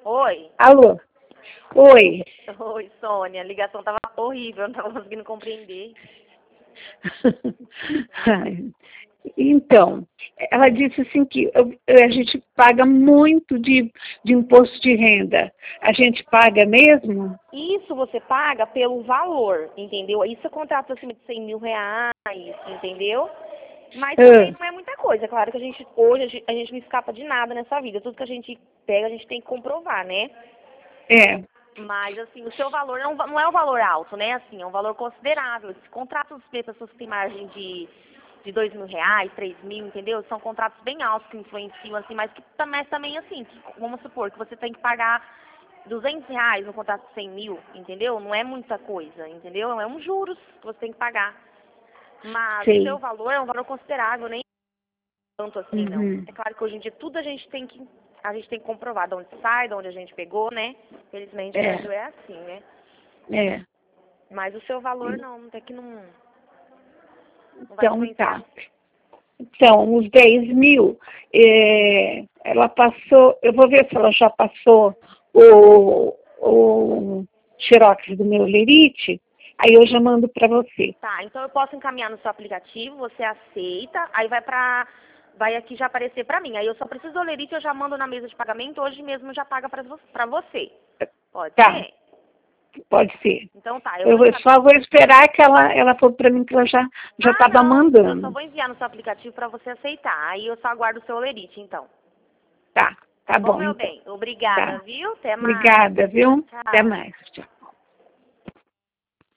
Oi. Alô? Oi. Oi, Sônia. A ligação tava horrível, eu não tava conseguindo compreender. Então, ela disse assim que a gente paga muito de imposto de renda. A gente paga mesmo? Isso você paga pelo valor, entendeu? Isso é contrato acima de 100 mil reais, entendeu? Mas também não é muita coisa. Claro que hoje a gente não escapa de nada nessa vida. Tudo que a gente pega, a gente tem que comprovar, né? É. Mas, assim, o seu valor não é um valor alto, né? Assim, é um valor considerável. Esses contratos de pessoas que têm margem de 2 mil reais, 3 mil, entendeu? São contratos bem altos que influenciam, assim, mas também, assim, vamos supor que você tem que pagar 200 reais no contrato de 100 mil, entendeu? Não é muita coisa, entendeu? É um juros que você tem que pagar. Mas o seu Sei. valor é um valor considerável, nem tanto assim, não. Uhum. É claro que hoje em dia tudo a gente tem que comprovar de onde sai, de onde a gente pegou, né? Felizmente o Brasil é assim, né? É. Mas o seu valor não, até que não vai Então, influenciar. tá. Então, os 10 mil, ela passou, eu vou ver se ela já passou o xerox do meu lerite, aí eu já mando para você. Tá, então eu posso encaminhar no seu aplicativo, você aceita, aí vai aqui já aparecer pra mim. Aí eu só preciso do lerite, eu já mando na mesa de pagamento, hoje mesmo já paga pra você. Pode Tá, ser? pode ser. Então tá, eu Eu vou encaminhar. só vou esperar que ela falou para mim que ela já Ah, estava não, eu só mandando. vou enviar no seu aplicativo pra você aceitar. Aí eu só aguardo o seu lerite, então. Tá, Tá tá bom, bom meu então. bem? Obrigada, Tá. viu? Até mais. Obrigada, viu? Até Tchau. mais. Tchau.